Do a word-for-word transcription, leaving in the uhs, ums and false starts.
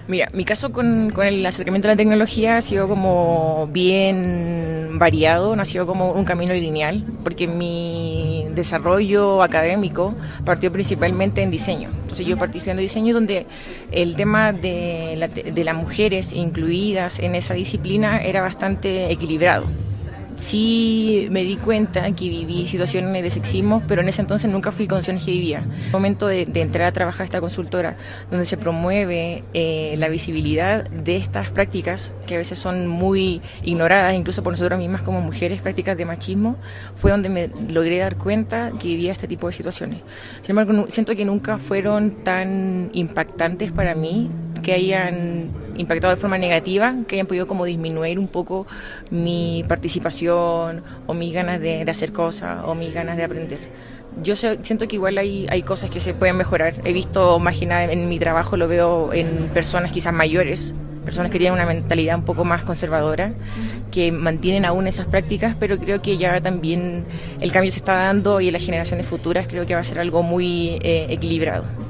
Mira, mi caso con, con el acercamiento a la tecnología ha sido como bien variado, no ha sido como un camino lineal, porque mi desarrollo académico partió principalmente en diseño. Entonces yo partí estudiando diseño donde el tema de, la, de las mujeres incluidas en esa disciplina era bastante equilibrado. Sí me di cuenta que viví situaciones de sexismo, pero en ese entonces nunca fui consciente que vivía. En el momento de, de entrar a trabajar a esta consultora, donde se promueve eh, la visibilidad de estas prácticas, que a veces son muy ignoradas, incluso por nosotros mismas como mujeres, prácticas de machismo, fue donde me logré dar cuenta que vivía este tipo de situaciones. Sin embargo, siento que nunca fueron tan impactantes para mí, que hayan impactado de forma negativa, que hayan podido como disminuir un poco mi participación o mis ganas de, de hacer cosas o mis ganas de aprender. Yo sé, siento que igual hay, hay cosas que se pueden mejorar. He visto, más que nada en mi trabajo, lo veo en personas quizás mayores, personas que tienen una mentalidad un poco más conservadora, que mantienen aún esas prácticas, pero creo que ya también el cambio se está dando y en las generaciones futuras creo que va a ser algo muy eh, equilibrado.